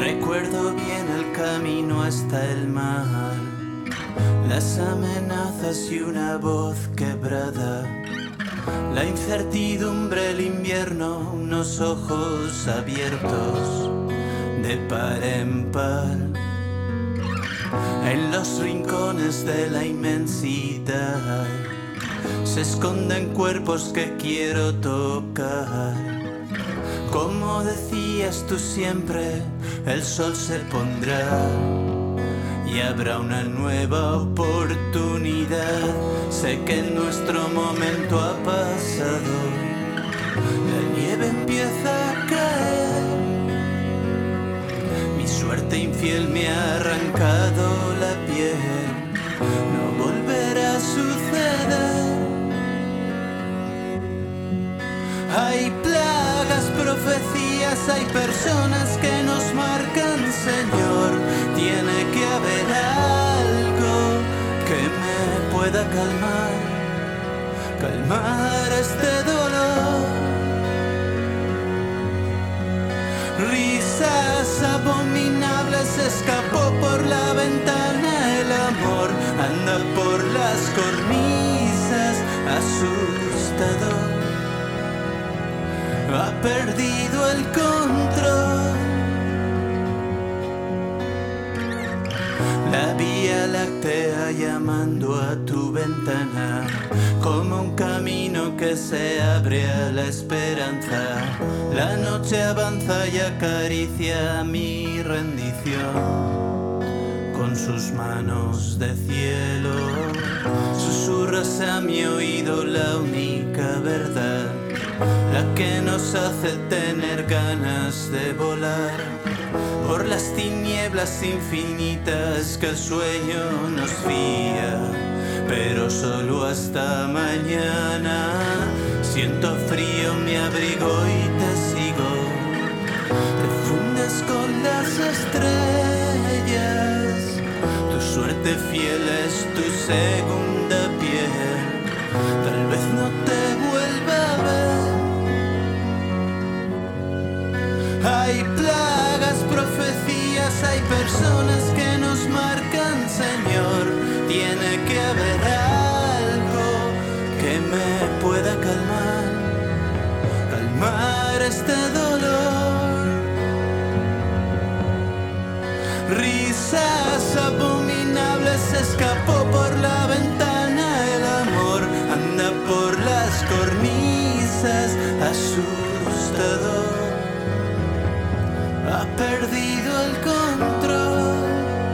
Recuerdo bien el camino hasta el mar, las amenazas y una voz quebrada, la incertidumbre, el invierno, unos ojos abiertos de par en par. En los rincones de la inmensidad se esconden cuerpos que quiero tocar. Como decías tú siempre, el sol se pondrá y habrá una nueva oportunidad. Sé que nuestro momento ha pasado, la nieve empieza a caer. Mi suerte infiel me ha arrancado la piel, no volverá a suceder. Hay plagas, profecías, hay personas que nos marcan, Señor. Tiene que haber algo que me pueda calmar este dolor. Risas abominables, escapó por la ventana el amor. Anda por las cornisas, asustado. Ha perdido el control. La Vía Láctea llamando a tu ventana, como un camino que se abre a la esperanza. La noche avanza y acaricia mi rendición con sus manos de cielo. Susurras a mi oído la única verdad, la que nos hace tener ganas de volar por las tinieblas infinitas que el sueño nos fía, pero solo hasta mañana. Siento frío, me abrigo y te sigo. Te fundes con las estrellas, tu suerte fiel es tu segunda piel. Tal vez no te vuelva a ver. Hay plagas, profecías, hay personas que nos marcan, Señor. Tiene que haber algo que me pueda calmar este dolor. Risas abominables, escapó por la ventana el amor. Anda por las cornisas, asustado. Ha perdido el control.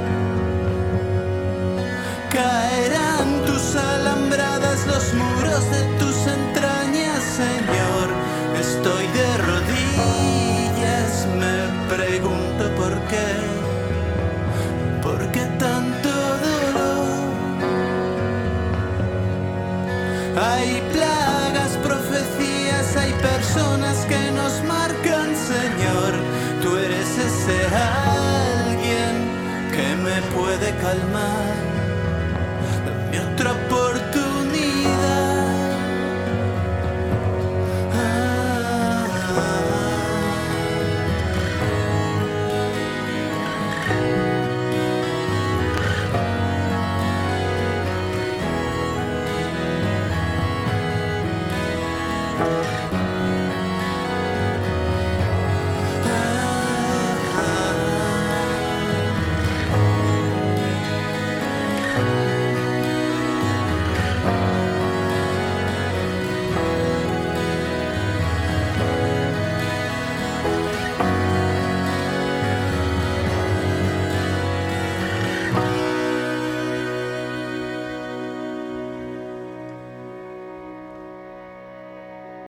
Caerán tus alambradas, los muros de tus entrañas, Señor. Estoy de rodillas, me pregunto por qué tanto dolor. Hay plagas, profecías, hay personas que nos marcan, Señor. Tú eres ese alguien que me puede calmar. Dame otra oportunidad.